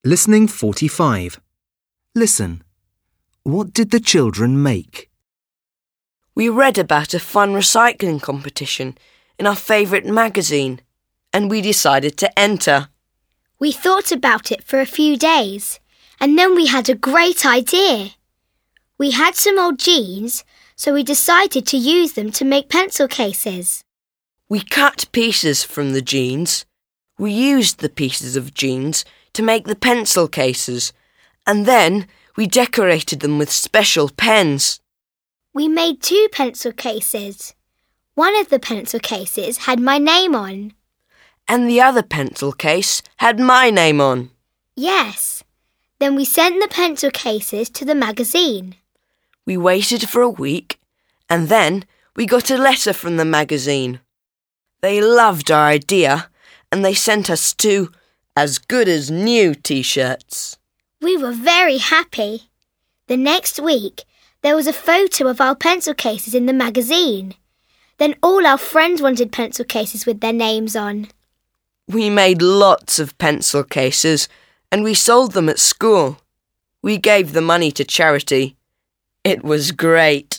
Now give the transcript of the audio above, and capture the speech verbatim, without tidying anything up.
Listening forty-five. Listen. What did the children make? We read about a fun recycling competition in our favourite magazine, and we decided to enter. We thought about it for a few days, and then we had a great idea. We had some old jeans, so we decided to use them to make pencil cases. We cut pieces from the jeans. We used the pieces of jeans to make the pencil cases, and then we decorated them with special pens. We made two pencil cases. One of the pencil cases had my name on. And the other pencil case had my name on. Yes. Then we sent the pencil cases to the magazine. We waited for a week, and then we got a letter from the magazine. They loved our idea, and they sent us two as good as new t-shirts. We were very happy. The next week, there was a photo of our pencil cases in the magazine. Then all our friends wanted pencil cases with their names on. We made lots of pencil cases, and we sold them at school. We gave the money to charity. It was great.